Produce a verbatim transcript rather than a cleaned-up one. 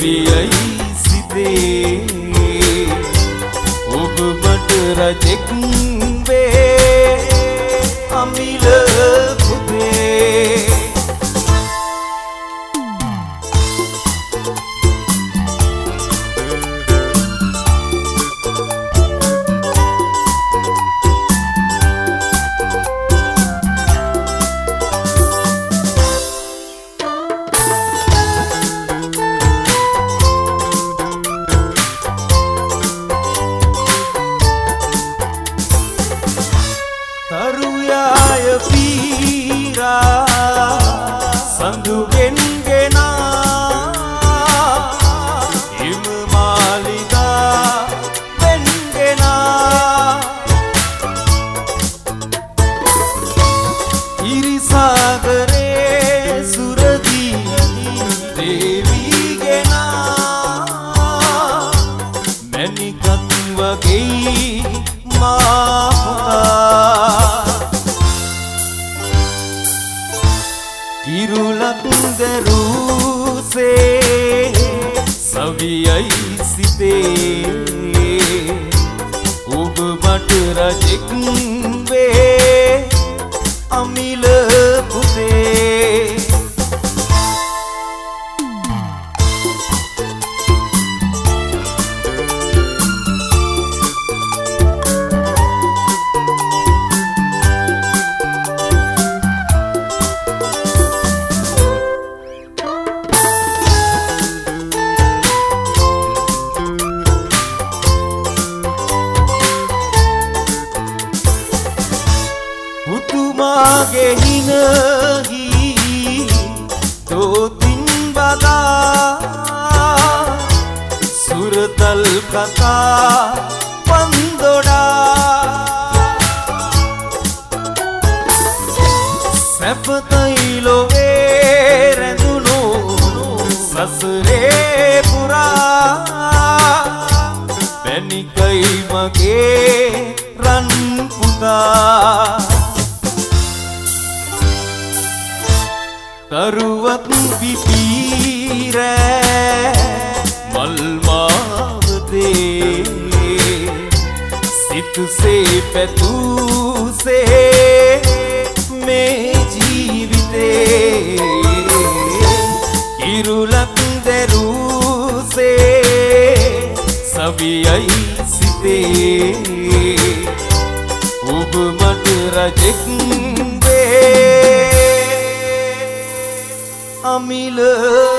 සවියයි සිතේ ඔබ මට රජෙක් වේ අමිල පුතේ තරුයාය පීරා සඳුගෙන් ගෙනා හිම මාලිගා වෙන්ගෙනා ඉරිසාගරේ සුරදී දේවීගෙනා මැණිකක් වගේ මා කිරුලක් දරුසේ සවියයි සිතේ ඔබ මට රජෙක් වේ අමිල පුතේ පුතුමාගේ හිනහි දෝතින් වදා සුරතල් කතා පන්දොඩා සැපතයි ලොවේ රැඳුණු සසරේ පුරා පැණිකයි මගේ රන් පුතා තරුවක් පිපීර මල් මාවතේ සිතුසේ පැතුසේ මේ ජීවිතේ කිරුලක් දැරුසේ සවියයි සිතේ ඔබ මට රජෙක් වේ අමිල